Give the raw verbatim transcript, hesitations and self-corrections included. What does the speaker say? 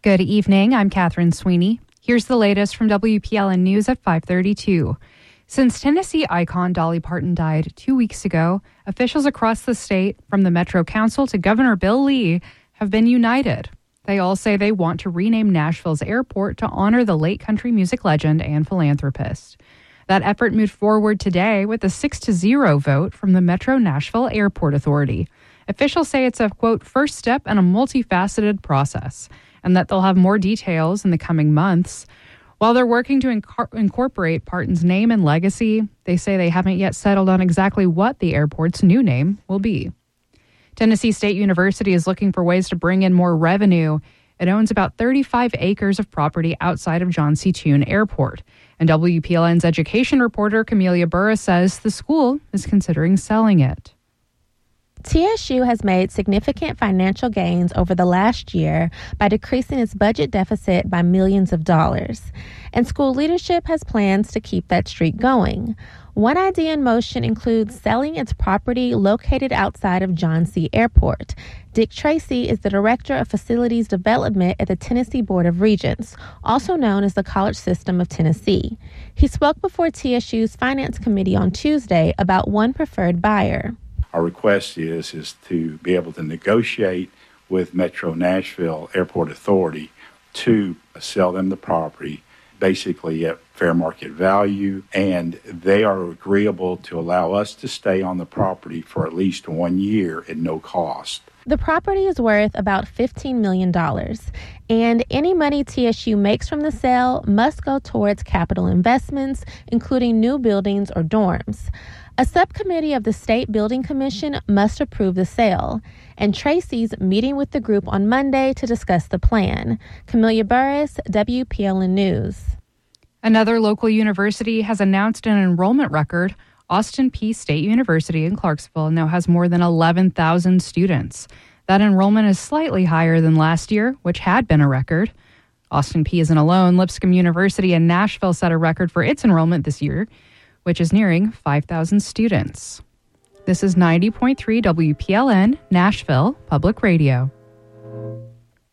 Good evening. I'm Catherine Sweeney. Here's the latest from W P L N News at five thirty-two. Since Tennessee icon Dolly Parton died two weeks ago, officials across the state, from the Metro Council to Governor Bill Lee, have been united. They all say they want to rename Nashville's airport to honor the late country music legend and philanthropist. That effort moved forward today with a six to zero vote from the Metro Nashville Airport Authority. Officials say it's a, quote, first step in a multifaceted process, and that they'll have more details in the coming months. While they're working to inc- incorporate Parton's name and legacy, they say they haven't yet settled on exactly what the airport's new name will be. Tennessee State University is looking for ways to bring in more revenue. It owns about thirty-five acres of property outside of John C. Tune Airport. And W P L N's education reporter, Camelia Burris, says the school is considering selling it. T S U has made significant financial gains over the last year by decreasing its budget deficit by millions of dollars. And school leadership has plans to keep that streak going. One idea in motion includes selling its property located outside of John C. Airport. Dick Tracy is the Director of Facilities Development at the Tennessee Board of Regents, also known as the College System of Tennessee. He spoke before T S U's Finance Committee on Tuesday about one preferred buyer. Our request is, is to be able to negotiate with Metro Nashville Airport Authority to sell them the property basically at fair market value, and they are agreeable to allow us to stay on the property for at least one year at no cost. The property is worth about fifteen million dollars, and any money T S U makes from the sale must go towards capital investments, including new buildings or dorms. A subcommittee of the State Building Commission must approve the sale, and Tracy's meeting with the group on Monday to discuss the plan. Camelia Burris, W P L N News. Another local university has announced an enrollment record. Austin Peay State University in Clarksville now has more than eleven thousand students. That enrollment is slightly higher than last year, which had been a record. Austin Peay isn't alone. Lipscomb University in Nashville set a record for its enrollment this year, which is nearing five thousand students. This is ninety point three W P L N, Nashville Public Radio.